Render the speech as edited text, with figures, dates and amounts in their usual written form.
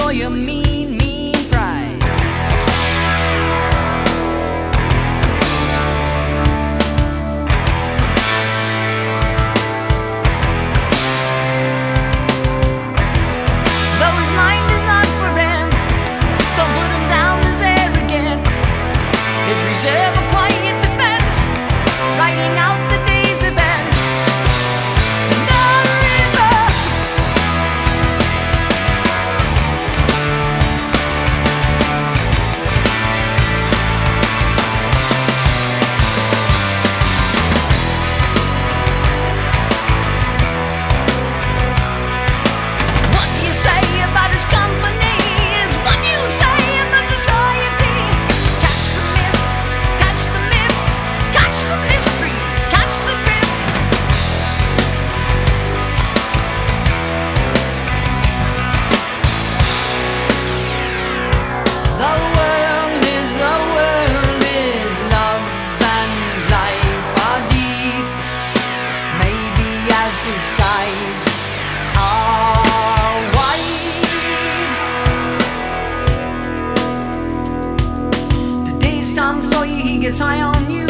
for your mean, mean pride. Though his mind is not for rent, don't put him down as arrogant. His reserve a quiet defense, writing out the day's events. The river, what do you say about his company is what you say about society. Catch the mist, catch the myth, catch the mystery, catch the drift. The world is love and life are deep. Maybe as his skies are wide. The day's Tom Sawyer, he gets high on you.